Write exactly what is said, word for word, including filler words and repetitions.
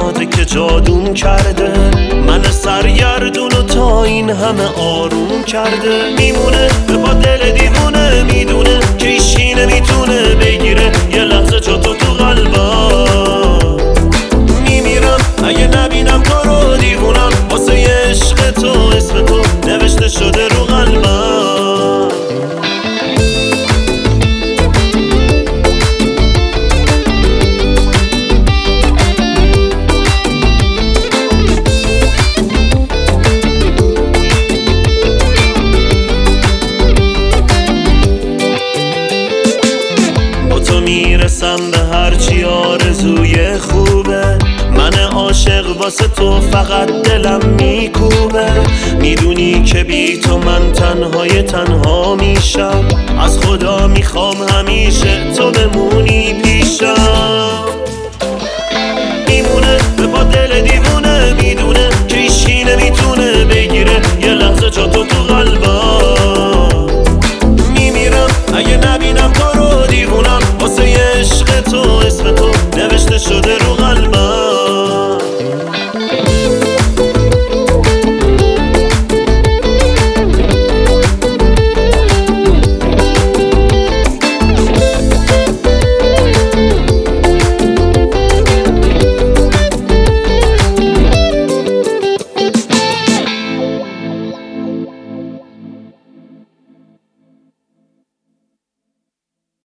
میاده که جادون کرده، من سرگردونو تا این همه آروم کرده. میمونه به با دل دیوونه، میدونه که ایشی نمیتونه بگیره یه لحظه جا تو تو قلبم. میمیرم اگه نبینم تو رو، دیوونم واسه یه عشق تو، اسم تو نوشته شده رو قلبم. میرسم به هرچی آرزوی خوبه، من عاشق واسه تو فقط دلم میکوبه. میدونی که بی تو من تنهای تنها میشم، از خدا میخوام همیشه تو بمونی پیشم. میمونه به با دل دیو